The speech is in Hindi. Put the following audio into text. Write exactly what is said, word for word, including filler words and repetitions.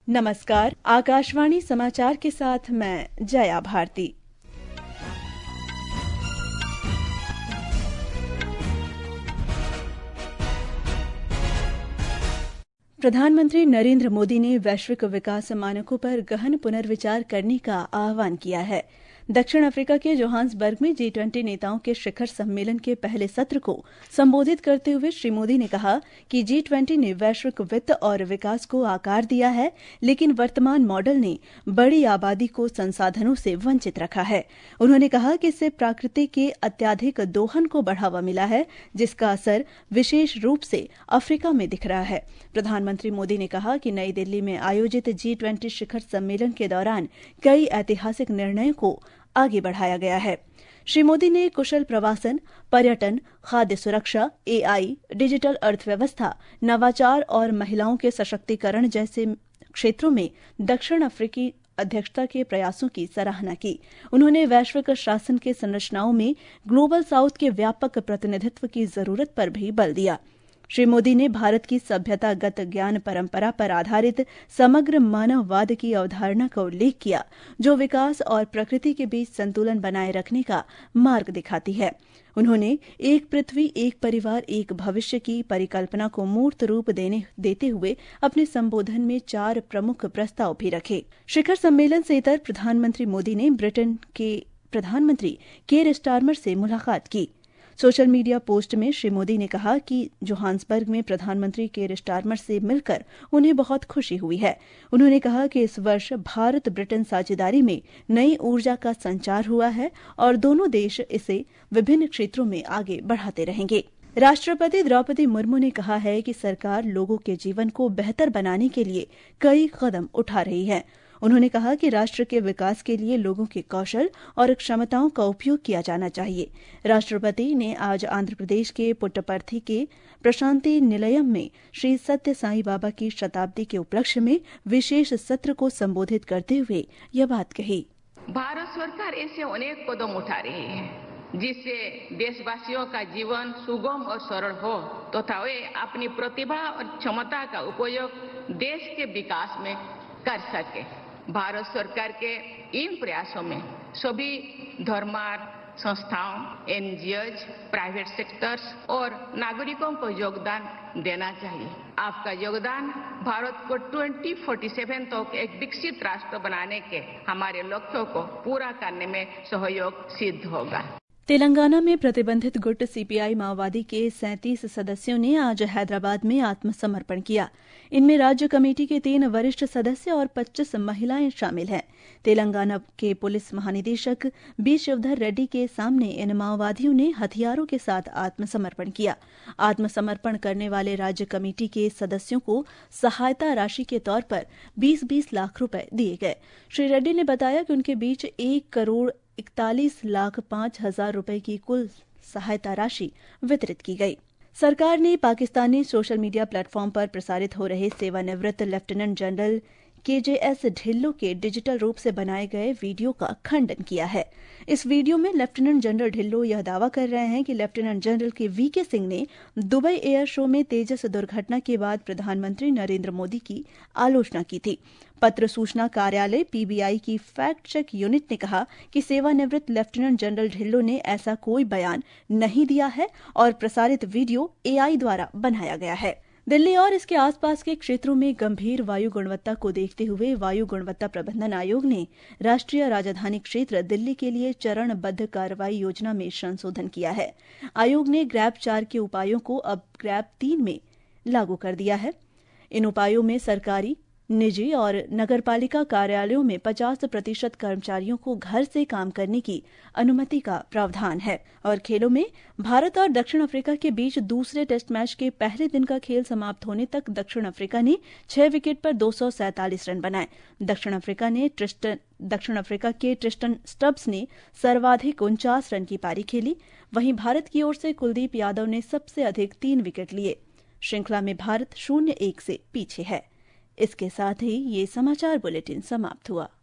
नमस्कार, आकाशवाणी समाचार के साथ मैं जया भारती। प्रधानमंत्री नरेंद्र मोदी ने वैश्विक विकास मानकों पर गहन पुनर्विचार करने का आह्वान किया है। दक्षिण अफ्रीका के जोहान्सबर्ग में जी ट्वेंटी नेताओं के शिखर सम्मेलन के पहले सत्र को संबोधित करते हुए श्री मोदी ने कहा कि जी ट्वेंटी ने वैश्विक वित्त और विकास को आकार दिया है, लेकिन वर्तमान मॉडल ने बड़ी आबादी को संसाधनों से वंचित रखा है। उन्होंने कहा कि इससे प्रकृति के अत्याधिक दोहन को बढ़ावा मिला है, जिसका असर विशेष रूप से अफ्रीका में दिख रहा है। प्रधानमंत्री मोदी ने कहा कि नई दिल्ली में आयोजित जी ट्वेंटी शिखर सम्मेलन के दौरान कई ऐतिहासिक निर्णयों को आगे बढ़ाया गया है। श्री मोदी ने कुशल प्रवासन, पर्यटन, खाद्य सुरक्षा, एआई, डिजिटल अर्थव्यवस्था, नवाचार और महिलाओं के सशक्तिकरण जैसे क्षेत्रों में दक्षिण अफ्रीकी अध्यक्षता के प्रयासों की सराहना की। उन्होंने वैश्विक शासन के संरचनाओं में ग्लोबल साउथ के व्यापक प्रतिनिधित्व की जरूरत पर भी बल दिया। श्री मोदी ने भारत की सभ्यतागत ज्ञान परंपरा पर आधारित समग्र मानववाद की अवधारणा का उल्लेख किया, जो विकास और प्रकृति के बीच संतुलन बनाए रखने का मार्ग दिखाती है। उन्होंने एक पृथ्वी, एक परिवार, एक भविष्य की परिकल्पना को मूर्त रूप देने देते हुए अपने संबोधन में चार प्रमुख प्रस्ताव भी रखे। शिखर सम्मेलन से इतर प्रधानमंत्री मोदी ने ब्रिटेन के प्रधानमंत्री केर स्टारमर से मुलाकात की। सोशल मीडिया पोस्ट में श्री मोदी ने कहा कि जोहान्सबर्ग में प्रधानमंत्री केर स्टारमर से मिलकर उन्हें बहुत खुशी हुई है। उन्होंने कहा कि इस वर्ष भारत ब्रिटेन साझेदारी में नई ऊर्जा का संचार हुआ है और दोनों देश इसे विभिन्न क्षेत्रों में आगे बढ़ाते रहेंगे। राष्ट्रपति द्रौपदी मुर्मू ने कहा है कि सरकार लोगों के जीवन को बेहतर बनाने के लिए कई कदम उठा रही है। उन्होंने कहा कि राष्ट्र के विकास के लिए लोगों के कौशल और क्षमताओं का उपयोग किया जाना चाहिए। राष्ट्रपति ने आज आंध्र प्रदेश के पुट्टपर्थी के प्रशांति निलयम में श्री सत्य साई बाबा की शताब्दी के उपलक्ष्य में विशेष सत्र को संबोधित करते हुए यह बात कही। भारत सरकार ऐसे अनेक कदम उठा रही है जिससे देशवासियों का जीवन सुगम और सरल हो तथा वे अपनी प्रतिभा और क्षमता का उपयोग देश के विकास में कर सके। भारत सरकार के इन प्रयासों में सभी धर्मार्थ संस्थाओं, एनजीओज, प्राइवेट सेक्टर्स और नागरिकों को योगदान देना चाहिए। आपका योगदान भारत को ट्वेंटी फोर्टी सेवन तक एक विकसित राष्ट्र बनाने के हमारे लक्ष्यों को पूरा करने में सहयोग सिद्ध होगा। तेलंगाना में प्रतिबंधित गुट सीपीआई माओवादी के सैंतीस सदस्यों ने आज हैदराबाद में आत्मसमर्पण किया। इनमें राज्य कमेटी के तीन वरिष्ठ सदस्य और पच्चीस महिलाएं शामिल हैं। तेलंगाना के पुलिस महानिदेशक बी शिवधर रेड्डी के सामने इन माओवादियों ने हथियारों के साथ आत्मसमर्पण किया। आत्मसमर्पण करने वाले राज्य कमेटी के सदस्यों को सहायता राशि के तौर पर बीस बीस लाख रुपए दिए गए। श्री रेड्डी ने बताया कि उनके बीच एक करोड़ इकतालीस लाख पांच हजार रुपए की कुल सहायता राशि वितरित की गई। सरकार ने पाकिस्तानी सोशल मीडिया प्लेटफॉर्म पर प्रसारित हो रहे सेवानिवृत्त लेफ्टिनेंट जनरल केजेएस ढिल्लों के डिजिटल रूप से बनाए गए वीडियो का खंडन किया है। इस वीडियो में लेफ्टिनेंट जनरल ढिल्लों यह दावा कर रहे हैं कि लेफ्टिनेंट जनरल के वीके सिंह ने दुबई एयर शो में तेजस दुर्घटना के बाद प्रधानमंत्री नरेंद्र मोदी की आलोचना की थी। पत्र सूचना कार्यालय पीबीआई की फैक्ट चेक यूनिट ने कहा कि सेवानिवृत्त लेफ्टिनेंट जनरल ढिल्लों ने ऐसा कोई बयान नहीं दिया है और प्रसारित वीडियो एआई द्वारा बनाया गया है। दिल्ली और इसके आसपास के क्षेत्रों में गंभीर वायु गुणवत्ता को देखते हुए वायु गुणवत्ता प्रबंधन आयोग ने राष्ट्रीय राजधानी क्षेत्र दिल्ली के लिए चरणबद्ध कार्रवाई योजना में संशोधन किया है। आयोग ने ग्रैब चार के उपायों को अब ग्रैब तीन में लागू कर दिया है। इन उपायों में सरकारी, निजी और नगरपालिका कार्यालयों में पचास प्रतिशत कर्मचारियों को घर से काम करने की अनुमति का प्रावधान है। और खेलों में भारत और दक्षिण अफ्रीका के बीच दूसरे टेस्ट मैच के पहले दिन का खेल समाप्त होने तक दक्षिण अफ्रीका ने छह विकेट पर दो सौ सैंतालीस रन बनाए। दक्षिण अफ्रीका ने ट्रिस्टन दक्षिण अफ्रीका के ट्रिस्टन स्टब्स ने सर्वाधिक उनचास रन की पारी खेली। वहीं भारत की ओर से कुलदीप यादव ने सबसे अधिक तीन विकेट लिए। श्रृंखला में भारत शून्य एक से पीछे है। इसके साथ ही ये समाचार बुलेटिन समाप्त हुआ।